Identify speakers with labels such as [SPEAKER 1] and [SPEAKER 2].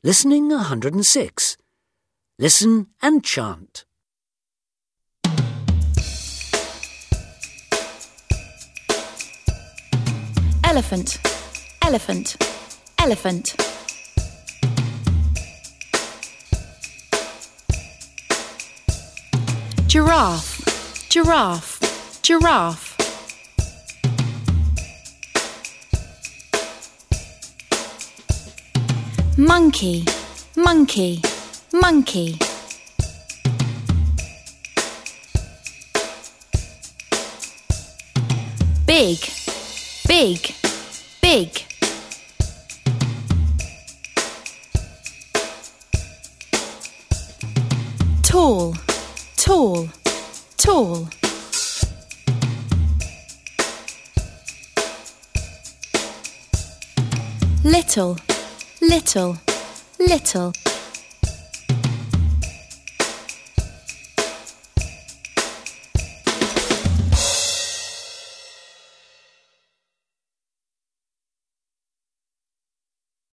[SPEAKER 1] Listening 106. Listen and chant.
[SPEAKER 2] Elephant, elephant, elephant. Giraffe, giraffe, giraffe. Monkey, monkey, monkey. Big, big, big. Tall, tall, tall. Little, little, little.